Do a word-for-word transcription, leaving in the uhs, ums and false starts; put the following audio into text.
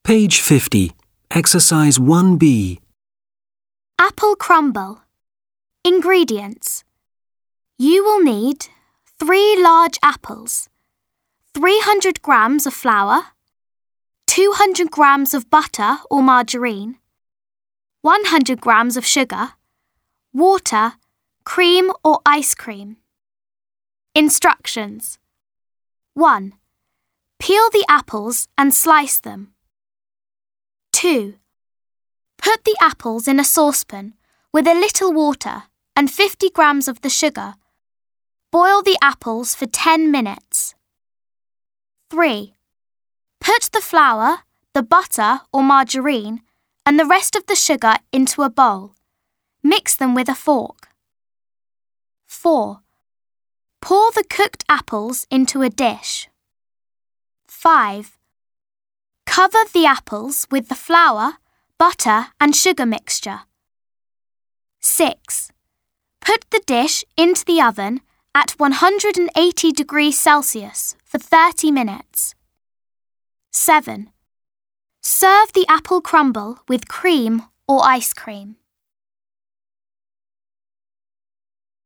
Page fifty. Exercise one B. Apple crumble. Ingredients. You will need three large apples, three hundred grams of flour, two hundred grams of butter or margarine, one hundred grams of sugar, water, cream or ice cream. Instructions. one. Peel the apples and slice them. two. Put the apples in a saucepan with a little water and fifty grams of the sugar. Boil the apples for ten minutes. three. Put the flour, the butter or margarine, and the rest of the sugar into a bowl. Mix them with a fork. four. Pour the cooked apples into a dish. five. Cover the apples with the flour, butter and sugar mixture. six. Put the dish into the oven at one hundred eighty degrees Celsius for thirty minutes. seven. Serve the apple crumble with cream or ice cream.